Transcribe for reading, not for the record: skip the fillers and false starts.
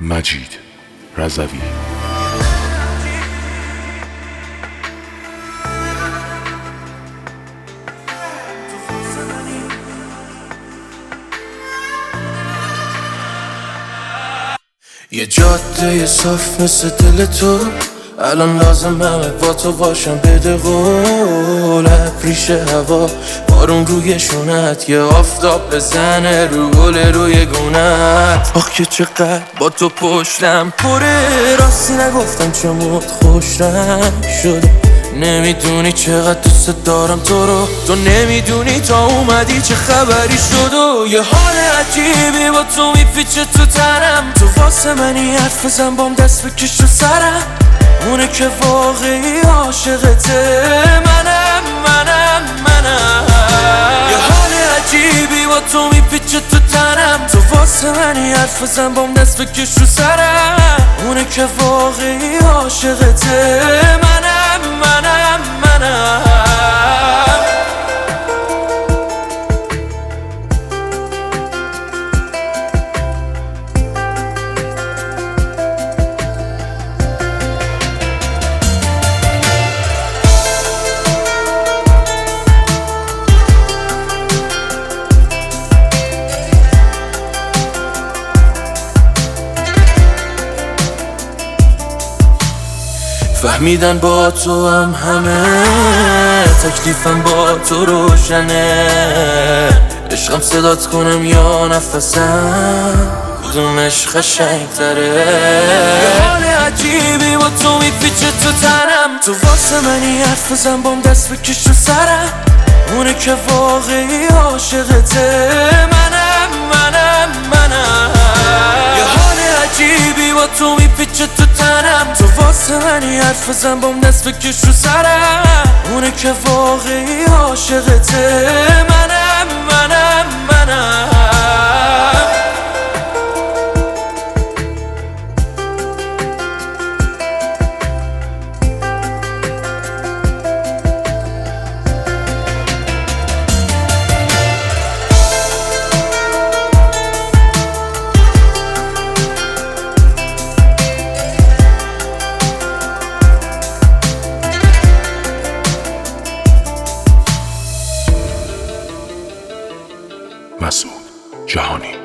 مجید رضوی. یه جاده صاف مثل دل تو، الان لازمه با تو باشم. بده قول ریش هوا، بارون روی شونت، یه آفتاب بزنه رو گل روی گونت. آخ که چقدر با تو پشتم پره، راستی نگفتم چموت خوش رنگ شده. نمیدونی چقدر دوست دارم تو رو، تو نمیدونی تا اومدی چه خبری شد. و یه حال عجیبی با تو میپیچه تو تنم، تو واسه منی حرف بزن بام دست بکش رو سرم. اونه که واقعی عاشقته، منم. یه حال عجیبی با تو میپیچه تو تنم، تو واسه منی حرف بزن بام دست بکش رو سرم. اونه که واقعی عاشقته، منم. فهمیدن با تو هم همه، تکلیفم با تو روشنه. عشقم صدات کنم یا نفسم، کدومش قشنگ تره. یه حال عجیبی با تو میپیچه تو تنم، تو واسه منی حرف بزن بام دست بکش رو سرم. اونه که واقعی عاشقته، منم. یه حال عجیبی با تو میپیچه تو تنم، تو واسه منی حرف بزن بام دست بکش رو سرم. اونه که واقعی عاشقته، منم. مسعود جهانی.